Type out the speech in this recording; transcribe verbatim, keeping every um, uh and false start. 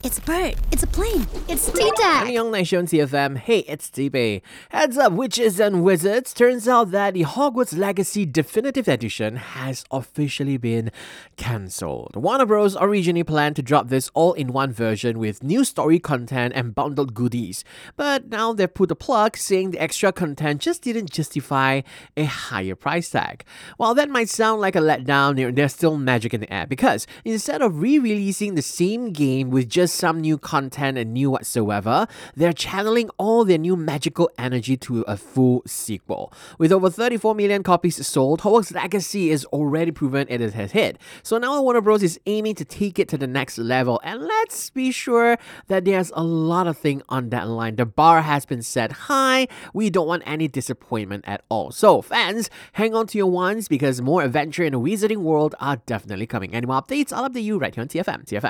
It's a bird. It's a plane. It's T-Tac. Annyeong Naishon T F M. Hey, it's T-Bay. Heads up, witches and wizards. Turns out that the Hogwarts Legacy Definitive Edition has officially been cancelled. Warner Bros. Originally planned to drop this all-in-one version with new story content and bundled goodies. But now they've put a plug saying the extra content just didn't justify a higher price tag. While that might sound like a letdown, there's still magic in the air because instead of re-releasing the same game with just some new content and new whatsoever, they're channeling all their new magical energy to a full sequel. With over thirty-four million copies sold, Hogwarts Legacy is already proven it has hit. So now Warner Bros. Is aiming to take it to the next level, and let's be sure that there's a lot of things on that line. The bar has been set high. We don't want any disappointment at all. So fans, hang on to your wands because more adventure in the wizarding world are definitely coming. Any more updates, I'll update you right here on T F M. T F M.